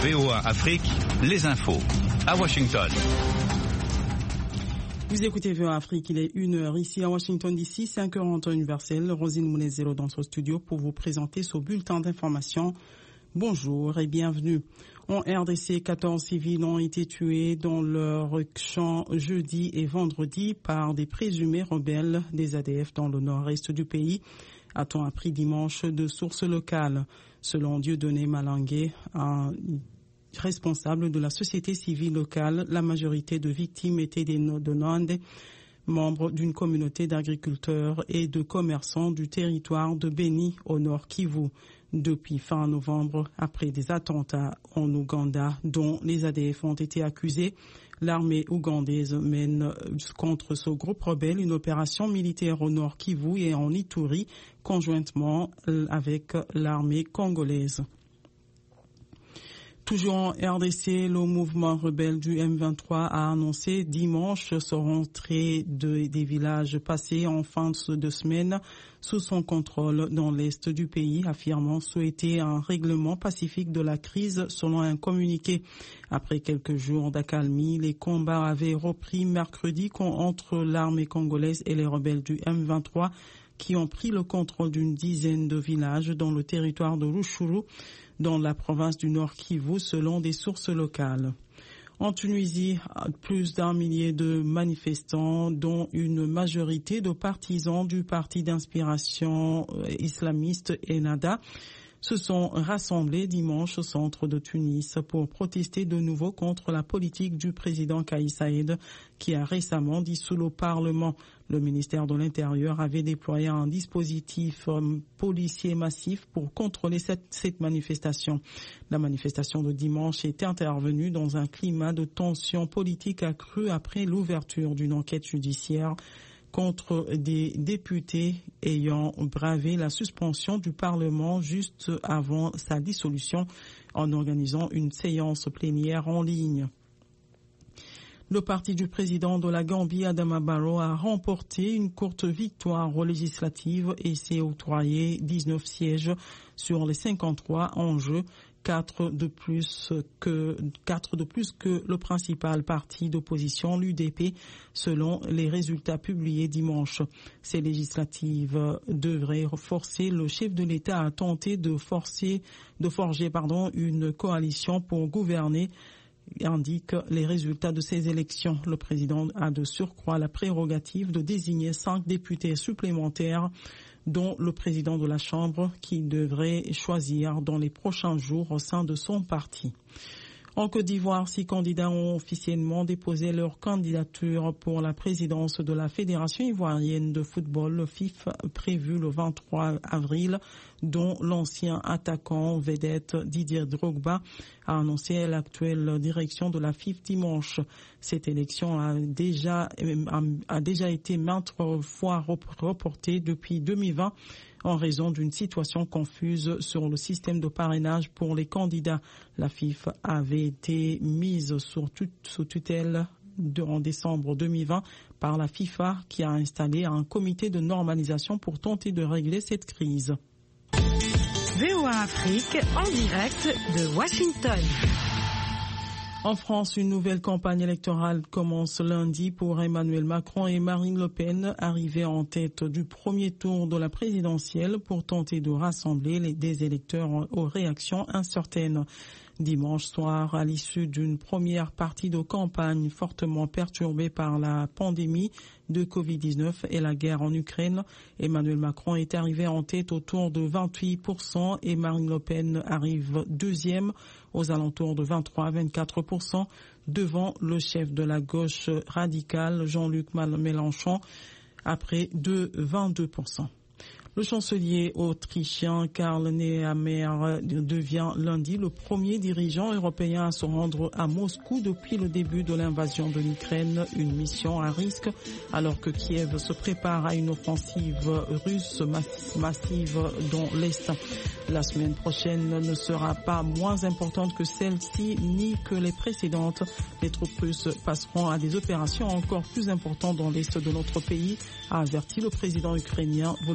VOA Afrique, les infos. À Washington. Vous écoutez VOA Afrique, il est 1h ici à Washington DC, 5h en temps universel. Rosine Mounezero dans son studio pour vous présenter ce bulletin d'information. Bonjour et bienvenue. En RDC, 14 civils ont été tués dans leur champ jeudi et vendredi par des présumés rebelles des ADF dans le nord-est du pays, a-t-on appris dimanche de sources locales. Selon Dieudonné Malangué, un responsable de la société civile locale, la majorité de victimes étaient des Nonde, membres d'une communauté d'agriculteurs et de commerçants du territoire de Beni au nord Kivu. Depuis fin novembre, après des attentats en Ouganda dont les ADF ont été accusés, l'armée ougandaise mène contre ce groupe rebelle une opération militaire au nord Kivu et en Ituri, conjointement avec l'armée congolaise. Toujours en RDC, le mouvement rebelle du M23 a annoncé dimanche sa rentrée des villages passés en fin de semaine sous son contrôle dans l'est du pays, affirmant souhaiter un règlement pacifique de la crise selon un communiqué. Après quelques jours d'accalmie, les combats avaient repris mercredi entre l'armée congolaise et les rebelles du M23 qui ont pris le contrôle d'une dizaine de villages dans le territoire de Rutshuru, dans la province du Nord Kivu, selon des sources locales. En Tunisie, plus d'1 millier de manifestants, dont une majorité de partisans du parti d'inspiration islamiste Ennahda, se sont rassemblés dimanche au centre de Tunis pour protester de nouveau contre la politique du président Kais Saied qui a récemment dissous le Parlement. Le ministère de l'Intérieur avait déployé un dispositif policier massif pour contrôler cette manifestation. La manifestation de dimanche est intervenue dans un climat de tension politique accrue après l'ouverture d'une enquête judiciaire contre des députés ayant bravé la suspension du Parlement juste avant sa dissolution en organisant une séance plénière en ligne. Le parti du président de la Gambie, Adama Barrow, a remporté une courte victoire législative et s'est octroyé 19 sièges sur les 53 en jeu. 4 de plus que le principal parti d'opposition, l'UDP, selon les résultats publiés dimanche. Ces législatives devraient forcer le chef de l'État à tenter de forger une coalition pour gouverner, indiquent les résultats de ces élections. Le président a de surcroît la prérogative de désigner 5 députés supplémentaires, dont le président de la Chambre, qui devrait choisir dans les prochains jours au sein de son parti. En Côte d'Ivoire, 6 candidats ont officiellement déposé leur candidature pour la présidence de la Fédération ivoirienne de football, le FIF, prévu le 23 avril, dont l'ancien attaquant vedette Didier Drogba a annoncé l'actuelle direction de la FIF dimanche. Cette élection a déjà été maintes fois reportée depuis 2020 en raison d'une situation confuse sur le système de parrainage pour les candidats. La FIF avait été mise sous tutelle en décembre 2020 par la FIFA qui a installé un comité de normalisation pour tenter de régler cette crise. VOA Afrique en direct de Washington. En France, une nouvelle campagne électorale commence lundi pour Emmanuel Macron et Marine Le Pen, arrivés en tête du premier tour de la présidentielle pour tenter de rassembler des électeurs aux réactions incertaines. Dimanche soir, à l'issue d'une première partie de campagne fortement perturbée par la pandémie de Covid-19 et la guerre en Ukraine, Emmanuel Macron est arrivé en tête autour de 28% et Marine Le Pen arrive deuxième aux alentours de 23-24% devant le chef de la gauche radicale Jean-Luc Mélenchon après 22%. Le chancelier autrichien Karl Nehammer devient lundi le premier dirigeant européen à se rendre à Moscou depuis le début de l'invasion de l'Ukraine, une mission à risque alors que Kiev se prépare à une offensive russe massive dans l'Est. La semaine prochaine ne sera pas moins importante que celle-ci ni que les précédentes. Les troupes russes passeront à des opérations encore plus importantes dans l'Est de notre pays, a averti le président ukrainien